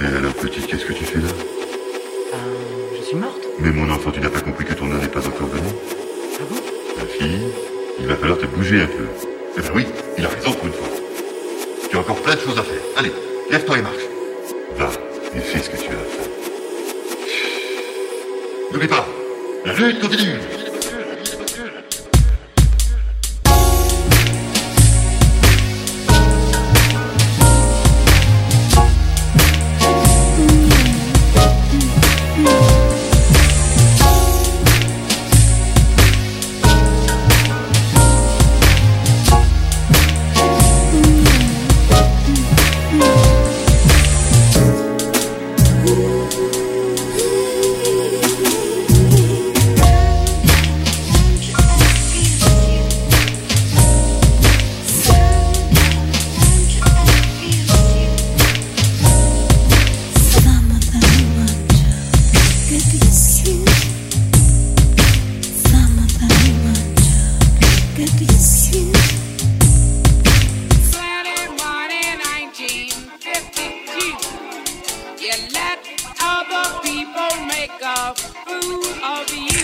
Et alors, petite, qu'est-ce que tu fais là? Je suis morte. Mais mon enfant, tu n'as pas compris que ton heure n'est pas encore venue? Ah bon? Ma fille, il va falloir te bouger un peu. Eh ben oui, il a raison pour une fois. Tu as encore plein de choses à faire. Allez, lève-toi et marche. Va, et fais ce que tu as à faire. N'oublie pas, la lutte continue. You let other people make a fool of you.